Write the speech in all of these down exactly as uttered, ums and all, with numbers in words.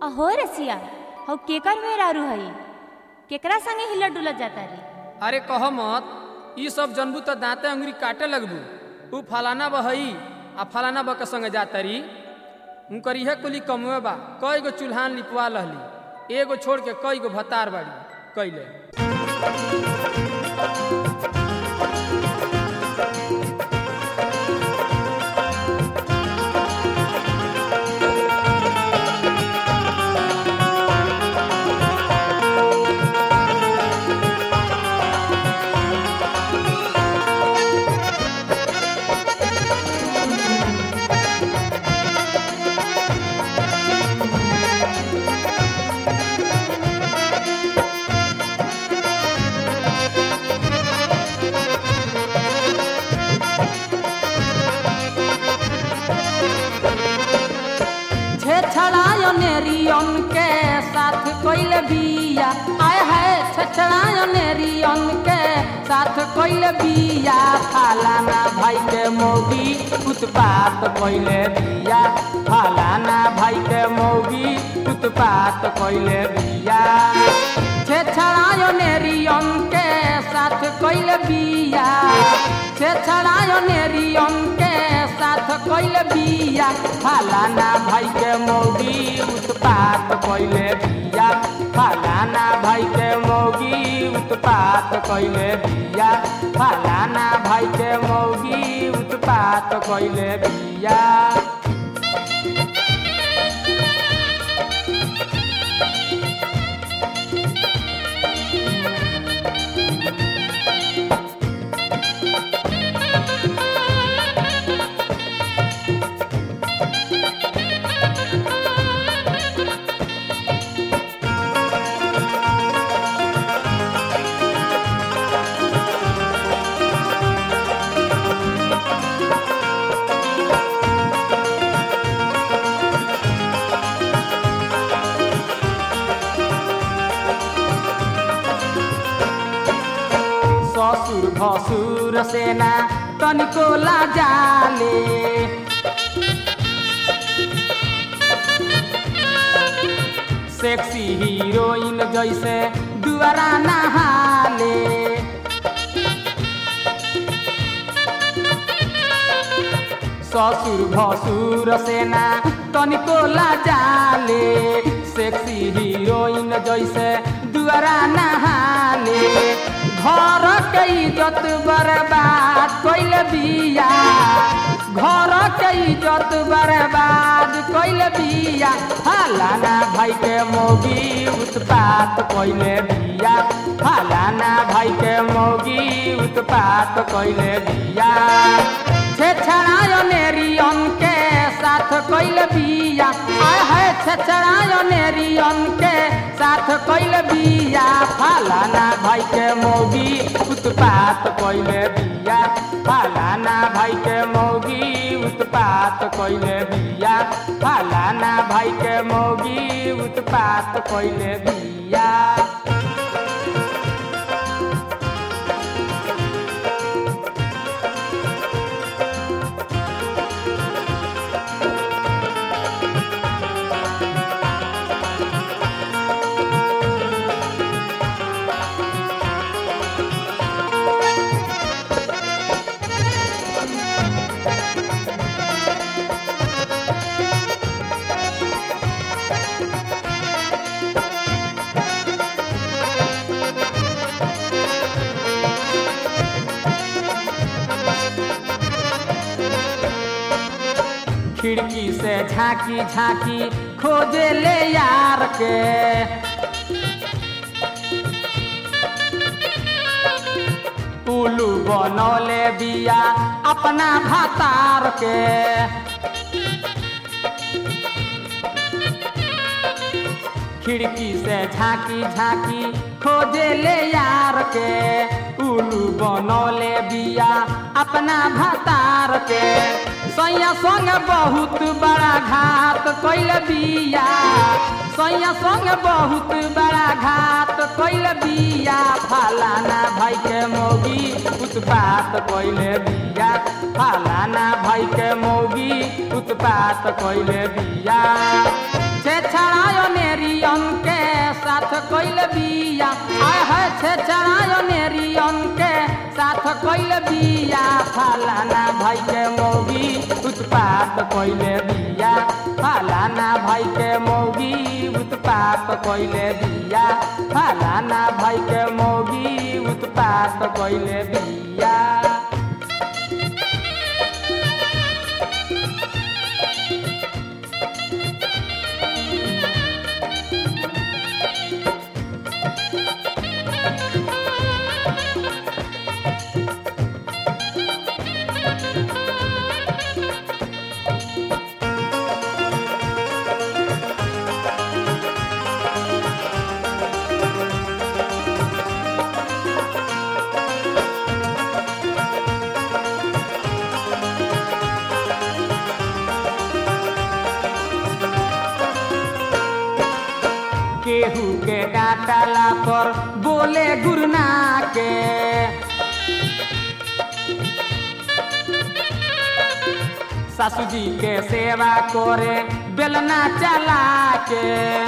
अहो रसिया हौ केकर में रारू हई केकरा संगे हिलत डुलत जाता रे। अरे कह मत ई सब जनबू तो दांते अंगुरी काटे लगबू। ऊ फलाना बहई आ फलाना बा के संगे जातरी उनकर इहे कुली कमुए बा। कई गो चूल्हान लिपवा लहली एगो छोड़ के कई गो भतार बाड़ी कैले। नेरियन के साथ कोइल बिया आय है छछड़ायो नेरियन के साथ कोइल बिया फलाना भाई के मौगी उत्पात कोइले बिया फलाना भाई के मौगी उत्पात कोइले बिया छछड़ायो नेरियन के साथ कोइल बिया छछड़ायो नेरियन के साथ कोइल बिया फलाना भाई के मौगी उत्पात कोइले बिया फलाना भाई के मौगी उत्पात कोइले बिया फलाना भाई के मौगी उत्पात कोइले बिया। ससुर भसुर सेना तनिको लाजाले सेक्सी हीरोइन जैसे दुआरा नहाले ससुर भसुर सेना तनिको लाजाले सेक्सी हीरोइन जैसे दुआरा नहाले घर के इज्जत बर्बाद कोइल बिया घर के इज्जत बर्बाद कोइल बिया फलाना भाई के मौगी उत्पात कोइले बिया फलाना भाई के मौगी उत्पात कोइले बिया छेछड़ायो नेरियन के साथ कोइल बिया आय है छेछड़ायो नेरियन के साथ कोइल बिया फलाना भाई के मौगी उत्पात कोइले बिया फलाना भाई के मौगी उत्पात कोइले बिया फलाना भाई के मौगी उत्पात कोइले बिया। खिड़की से झांकी झांकी खोजे ले यार के उल्लू बनौले बिया अपना भतार के खिड़की से झांकी झांकी खोजे ले यार के उल्लू बनौले बिया अपना भतार के सैया संग बहुत बड़ा घात कोइल बिया सैया संग बहुत बड़ा घात कोइल बिया फलाना भाई के मौगी उत्पात कोइले बिया फलाना भाई के मौगी उत्पात कोइले बिया छेछड़ायो कइले बिया फलाना भाई के मौगी उत्पात कइले बिया फलाना भाई के मौगी उत्पात कइले बिया फलाना भाई के मौगी उत्पात कइले बिया। केहू के डांटला पर बोले गुरना के सासू जी के सेवा करे बेलना चला के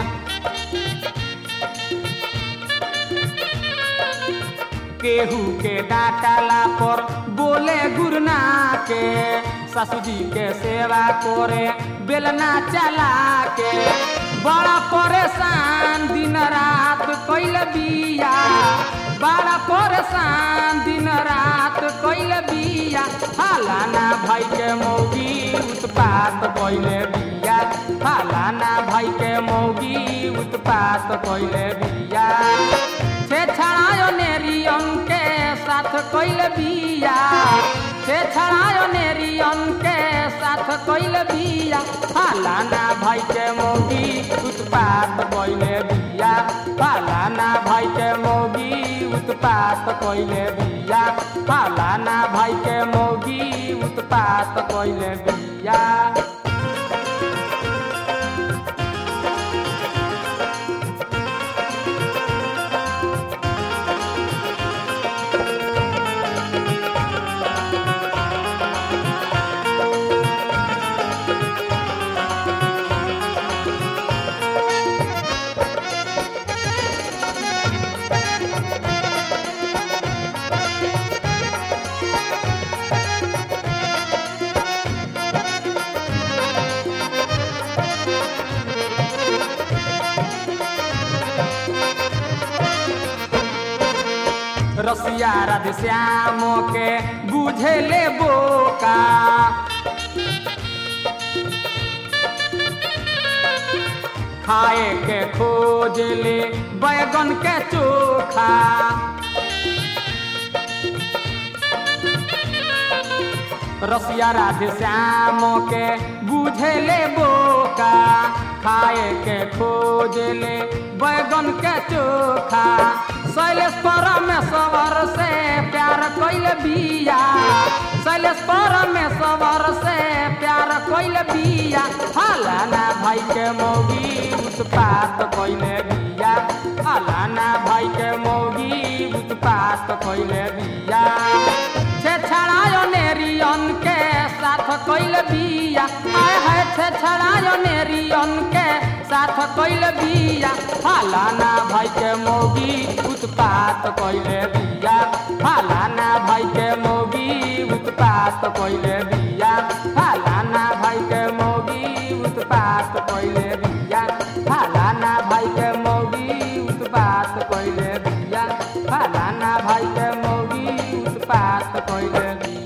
केहू के डांटला पर बोले गुरना के सासू जी के सेवा करे बेलना चला के बड़ा परेशान दिन रात कइल बिया बड़ा परेशान दिन रात कइल बिया फलाना भाई के मौगी उत्पात कइले बिया फलाना भाई के मौगी उत्पात कइले बिया छे छड़ायो नेरियन के साथ कइल बिया छे छड़ायो नेरियन के साथ कइल बिया फलाना भाई के मौगी उत्पात कइले बिया फलाना भाई के मौगी उत्पात कइले बिया फलाना भाई के मौगी उत्पात कइले बिया। रसिया राधे श्याम के बुझे ले बोका खाए के खोज ले बैगन के चोखा रसिया राधे श्याम के बुझे ले बोका खाए के खोज ले बैगन के चोखा शैलेश परमेश्वर से प्यार कइल बिया शैलेश परमेश्वर से प्यार कइल बिया फलाना भाई के मौगी उत्पात कइले बिया फलाना भाई के मौगी उत्पात कइले बिया छे छड़ायो नेरियन के साथ कइल बिया आय है छे छड़ायो नेरियन के साथ कइल बिया फलाना भाई के मौगी उत्पात कइले बिया फलाना भाई के मौगी उत्पात कइले बिया फलाना भाई के मौगी उत्पात कइले बिया फलाना भाई के मौगी उत्पात कइले बिया फलाना भाई के मौगी उत्पात कइले बिया।